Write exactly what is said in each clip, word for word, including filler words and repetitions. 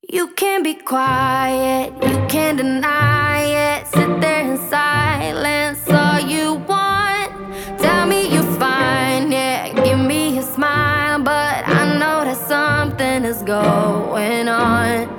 You can be quiet, you can't deny it. Sit there in silence all you want. Tell me you're fine, yeah, give me a smile, but I know that something is going on.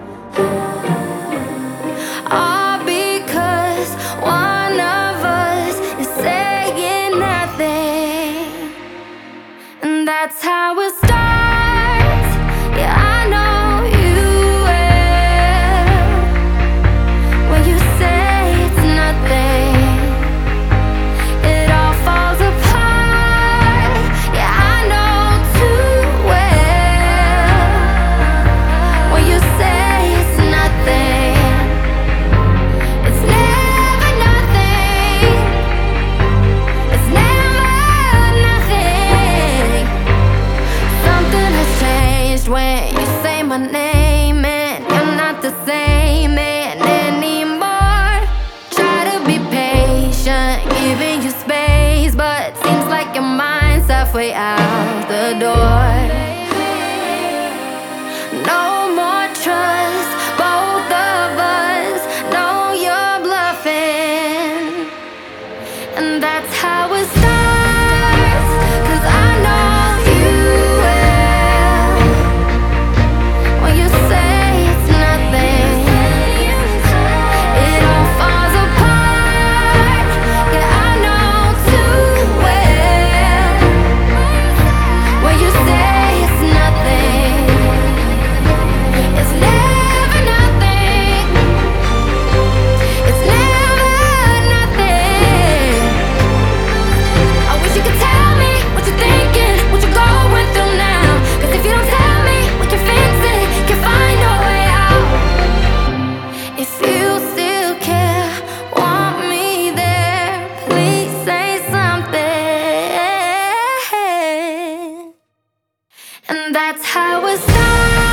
All because one of us is saying nothing, and that's how it starts. Yeah, I know you will. When you say it's nothing, it all falls apart. Yeah, I know too well. When you say it's nothing, it's never nothing. It's never nothing. Something has changed when you say my name, and you're not the same man anymore. Try to be patient, giving you space, but seems like your mind's halfway out the door. No more trust, both of us know you're bluffing, and that's how it starts. 'Cause I know you will. When you say it's nothing, it all falls apart. Yeah, I know too well. When you say it's nothing, it's never nothing. It's never nothing. I wish you could tell me what you're thinking, what you're going through now. 'Cause if you don't tell me, we can fix it, can find a way out. If you still care, want me there, please say something. And that's how it starts.